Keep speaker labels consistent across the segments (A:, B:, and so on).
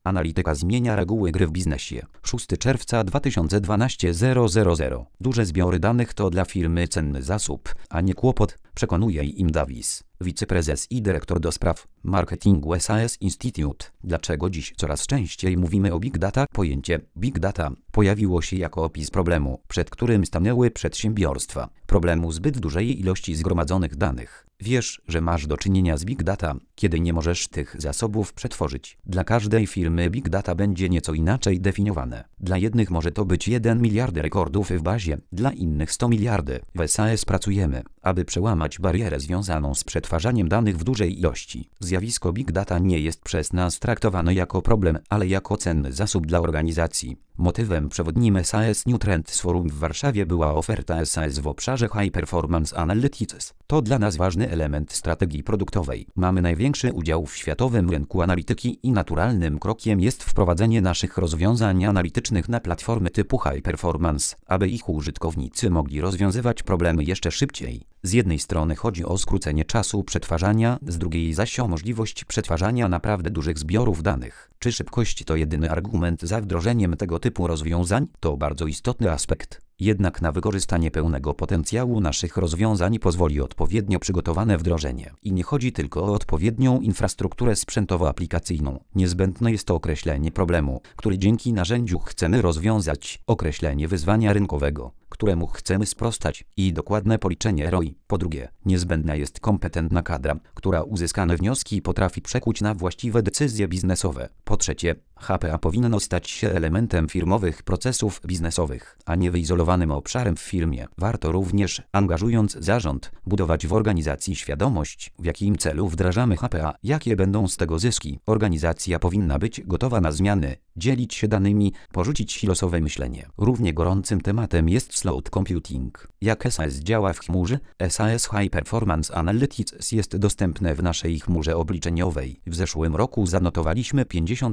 A: Analityka zmienia reguły gry w biznesie. 6 czerwca 2012 000. Duże zbiory danych to dla firmy cenny zasób, a nie kłopot, przekonuje im Davis, wiceprezes i dyrektor do spraw marketingu SAS Institute. Dlaczego dziś coraz częściej mówimy o Big Data? Pojęcie Big Data pojawiło się jako opis problemu, przed którym stanęły przedsiębiorstwa. Problemu zbyt dużej ilości zgromadzonych danych. Wiesz, że masz do czynienia z Big Data, kiedy nie możesz tych zasobów przetworzyć. Dla każdej firmy Big Data będzie nieco inaczej definiowane. Dla jednych może to być 1 miliard rekordów w bazie, dla innych 100 miliardy. W SAS pracujemy, aby przełamać barierę związaną z przetwarzaniem danych w dużej ilości. Zjawisko Big Data nie jest przez nas traktowane jako problem, ale jako cenny zasób dla organizacji. Motywem przewodnim SAS New Trends Forum w Warszawie była oferta SAS w obszarze High Performance Analytics. To dla nas ważny element strategii produktowej. Mamy największy udział w światowym rynku analityki i naturalnym krokiem jest wprowadzenie naszych rozwiązań analitycznych na platformy typu High Performance, aby ich użytkownicy mogli rozwiązywać problemy jeszcze szybciej. Z jednej strony chodzi o skrócenie czasu przetwarzania, z drugiej zaś o możliwość przetwarzania naprawdę dużych zbiorów danych. Czy szybkość to jedyny argument za wdrożeniem tego typu rozwiązań? To bardzo istotny aspekt. Jednak na wykorzystanie pełnego potencjału naszych rozwiązań pozwoli odpowiednio przygotowane wdrożenie. I nie chodzi tylko o odpowiednią infrastrukturę sprzętowo-aplikacyjną. Niezbędne jest to określenie problemu, który dzięki narzędziu chcemy rozwiązać, określenie wyzwania rynkowego, któremu chcemy sprostać i dokładne policzenie ROI. Po drugie, niezbędna jest kompetentna kadra, która uzyskane wnioski potrafi przekuć na właściwe decyzje biznesowe. Po trzecie, HPA powinno stać się elementem firmowych procesów biznesowych, a nie wyizolowanym obszarem w firmie. Warto również, angażując zarząd, budować w organizacji świadomość, w jakim celu wdrażamy HPA, jakie będą z tego zyski. Organizacja powinna być gotowa na zmiany, dzielić się danymi, porzucić silosowe myślenie. Równie gorącym tematem jest cloud computing. Jak SAS działa w chmurze? SAS High Performance Analytics jest dostępne w naszej chmurze obliczeniowej. W zeszłym roku zanotowaliśmy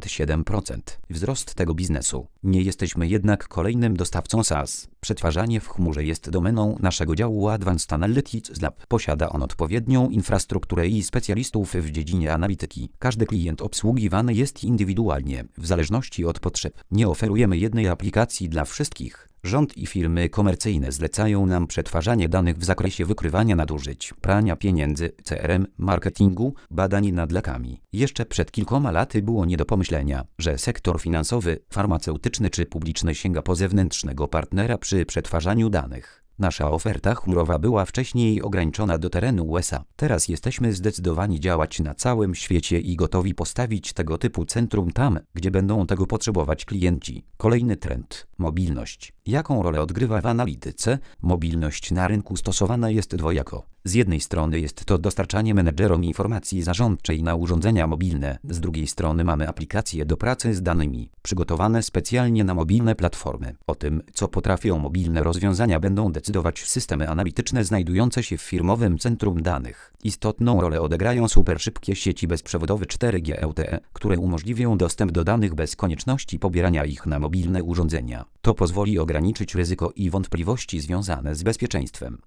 A: 57% wzrost tego biznesu. Nie jesteśmy jednak kolejnym dostawcą SaaS. Przetwarzanie w chmurze jest domeną naszego działu Advanced Analytics Lab. Posiada on odpowiednią infrastrukturę i specjalistów w dziedzinie analityki. Każdy klient obsługiwany jest indywidualnie, w zależności od potrzeb. Nie oferujemy jednej aplikacji dla wszystkich. Rząd i firmy komercyjne zlecają nam przetwarzanie danych w zakresie wykrywania nadużyć, prania pieniędzy, CRM, marketingu, badań nad lekami. Jeszcze przed kilkoma laty było nie do pomyślenia, że sektor finansowy, farmaceutyczny czy publiczny sięga po zewnętrznego partnera przy przetwarzaniu danych. Nasza oferta chmurowa była wcześniej ograniczona do terenu USA. Teraz jesteśmy zdecydowani działać na całym świecie i gotowi postawić tego typu centrum tam, gdzie będą tego potrzebować klienci. Kolejny trend – mobilność. Jaką rolę odgrywa w analityce? Mobilność na rynku stosowana jest dwojako. Z jednej strony jest to dostarczanie menedżerom informacji zarządczej na urządzenia mobilne, z drugiej strony mamy aplikacje do pracy z danymi, przygotowane specjalnie na mobilne platformy. O tym, co potrafią mobilne rozwiązania, będą decydować systemy analityczne znajdujące się w firmowym centrum danych. Istotną rolę odegrają superszybkie sieci bezprzewodowe 4G LTE, które umożliwią dostęp do danych bez konieczności pobierania ich na mobilne urządzenia. To pozwoli ograniczyć ryzyko i wątpliwości związane z bezpieczeństwem.